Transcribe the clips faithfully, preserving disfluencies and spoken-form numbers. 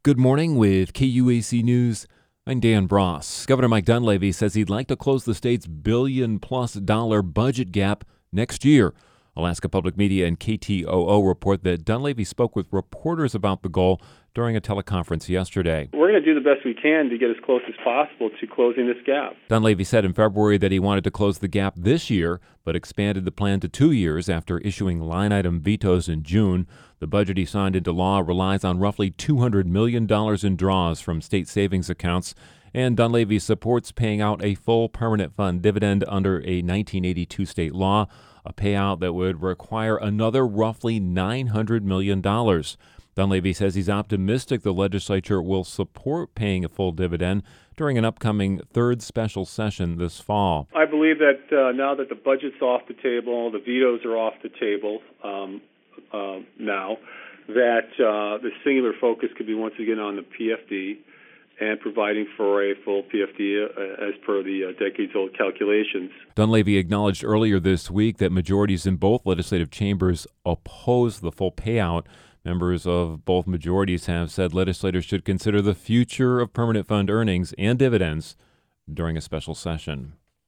Good morning with K U A C News. I'm Dan Bross. Governor Mike Dunleavy says he'd like to close the state's billion-plus dollar budget gap next year. Alaska Public Media and K T O O report that Dunleavy spoke with reporters about the goal during a teleconference yesterday. We're going to do the best we can to get as close as possible to closing this gap. Dunleavy said in February that he wanted to close the gap this year, but expanded the plan to two years after issuing line-item vetoes in June. The budget he signed into law relies on roughly two hundred million dollars in draws from state savings accounts, and Dunleavy supports paying out a full permanent fund dividend under a nineteen eighty-two state law, a payout that would require another roughly nine hundred million dollars. Dunleavy says he's optimistic the legislature will support paying a full dividend during an upcoming third special session this fall. I believe that uh, now that the budget's off the table, the vetoes are off the table um, uh, now, that uh, the singular focus could be once again on the P F D and providing for a full P F D uh, as per the uh, decades-old calculations. Dunleavy acknowledged earlier this week that majorities in both legislative chambers oppose the full payout. Members of both majorities have said legislators should consider the future of permanent fund earnings and dividends during a special session.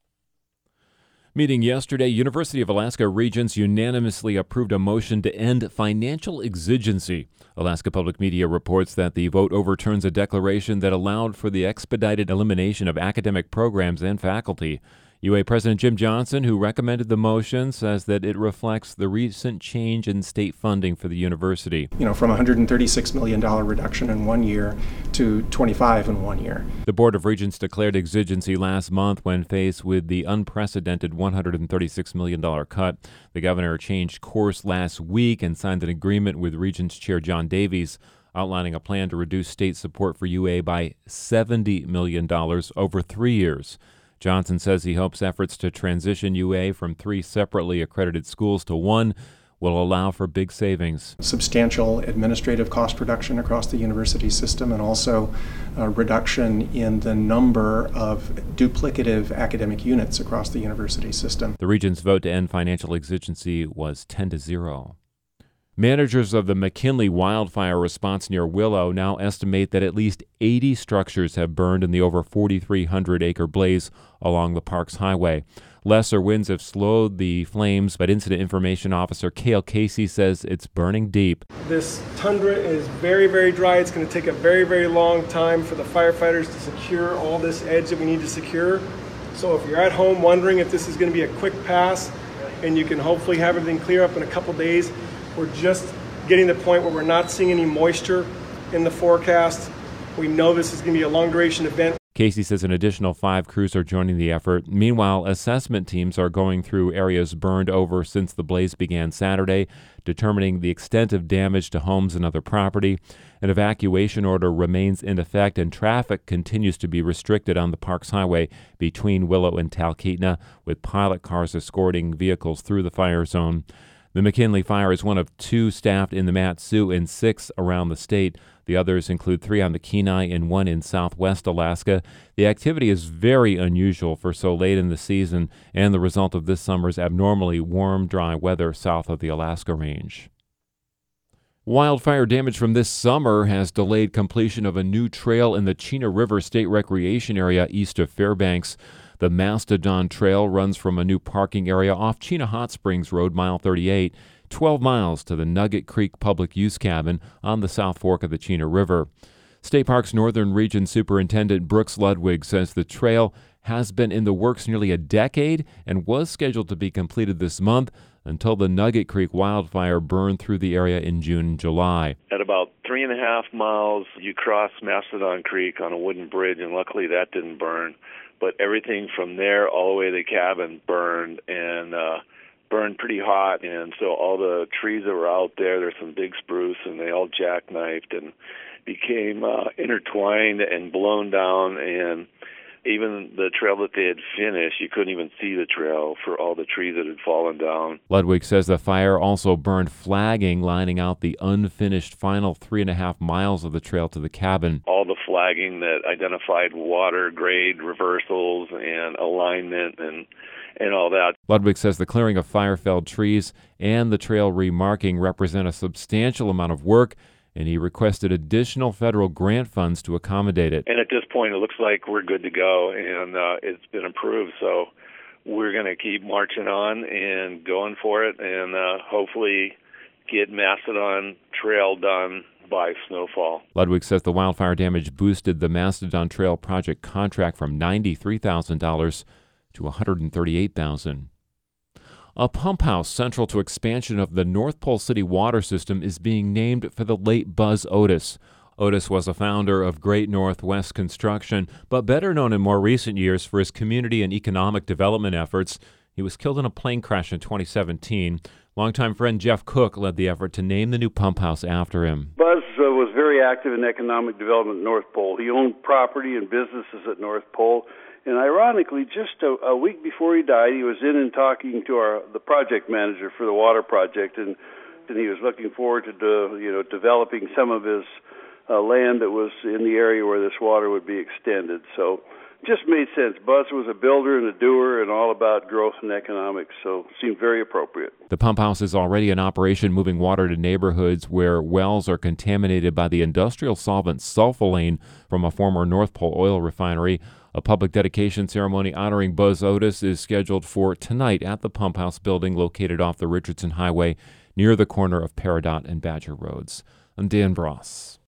Meeting yesterday, University of Alaska Regents unanimously approved a motion to end financial exigency. Alaska Public Media reports that the vote overturns a declaration that allowed for the expedited elimination of academic programs and faculty. U A President Jim Johnson, who recommended the motion, says that it reflects the recent change in state funding for the university. You know, from a one hundred thirty-six million dollars reduction in one year to twenty-five in one year. The Board of Regents declared exigency last month when faced with the unprecedented one hundred thirty-six million dollars cut. The governor changed course last week and signed an agreement with Regents Chair John Davies, outlining a plan to reduce state support for U A by seventy million dollars over three years. Johnson says he hopes efforts to transition U A from three separately accredited schools to one will allow for big savings. Substantial administrative cost reduction across the university system, and also a reduction in the number of duplicative academic units across the university system. The Regents' vote to end financial exigency was ten to zero. Managers of the McKinley wildfire response near Willow now estimate that at least eighty structures have burned in the over forty-three hundred acre blaze along the Parks Highway. Lesser winds have slowed the flames, but Incident Information Officer Cale Casey says it's burning deep. This tundra is very, very dry. It's going to take a very, very long time for the firefighters to secure all this edge that we need to secure. So if you're at home wondering if this is going to be a quick pass and you can hopefully have everything clear up in a couple days, we're just getting to the point where we're not seeing any moisture in the forecast. We know this is going to be a long-duration event. Casey says an additional five crews are joining the effort. Meanwhile, assessment teams are going through areas burned over since the blaze began Saturday, determining the extent of damage to homes and other property. An evacuation order remains in effect, and traffic continues to be restricted on the Parks Highway between Willow and Talkeetna, with pilot cars escorting vehicles through the fire zone. The McKinley Fire is one of two staffed in the Mat-Su and six around the state. The others include three on the Kenai and one in southwest Alaska. The activity is very unusual for so late in the season and the result of this summer's abnormally warm, dry weather south of the Alaska Range. Wildfire damage from this summer has delayed completion of a new trail in the Chena River State Recreation Area east of Fairbanks. The Mastodon Trail runs from a new parking area off Chena Hot Springs Road, mile thirty-eight, twelve miles to the Nugget Creek Public Use Cabin on the South Fork of the Chena River. State Parks Northern Region Superintendent Brooks Ludwig says the trail has been in the works nearly a decade and was scheduled to be completed this month until the Nugget Creek wildfire burned through the area in June and July. At about three and a half miles, you cross Mastodon Creek on a wooden bridge, and luckily that didn't burn. But everything from there all the way to the cabin burned, and uh, burned pretty hot. And so all the trees that were out there, there's some big spruce, and they all jackknifed and became uh, intertwined and blown down. And even the trail that they had finished, you couldn't even see the trail for all the trees that had fallen down. Ludwig says the fire also burned flagging lining out the unfinished final three and a half miles of the trail to the cabin. All the flagging that identified water, grade, reversals, and alignment and and all that. Ludwig says the clearing of fire-felled trees and the trail remarking represent a substantial amount of work and he requested additional federal grant funds to accommodate it. And at this point, it looks like we're good to go, and uh, it's been approved. So we're going to keep marching on and going for it, and uh, hopefully get Mastodon Trail done by snowfall. Ludwig says the wildfire damage boosted the Mastodon Trail project contract from ninety-three thousand dollars to one hundred thirty-eight thousand dollars. A pump house central to expansion of the North Pole City water system is being named for the late Buzz Otis. Otis was a founder of Great Northwest Construction, but better known in more recent years for his community and economic development efforts. He was killed in a plane crash in twenty seventeen. Longtime friend Jeff Cook led the effort to name the new pump house after him. Buzz uh, was very active in economic development at North Pole. He owned property and businesses at North Pole. And ironically, just a, a week before he died, he was in and talking to our the project manager for the water project, and, and he was looking forward to de, you know developing some of his uh, land that was in the area where this water would be extended. So just made sense. Buzz was a builder and a doer and all about growth and economics, so seemed very appropriate. The pump house is already in operation, moving water to neighborhoods where wells are contaminated by the industrial solvent sulfolane from a former North Pole oil refinery. A public dedication ceremony honoring Buzz Otis is scheduled for tonight at the pump house building located off the Richardson Highway near the corner of Peridot and Badger Roads. I'm Dan Bross.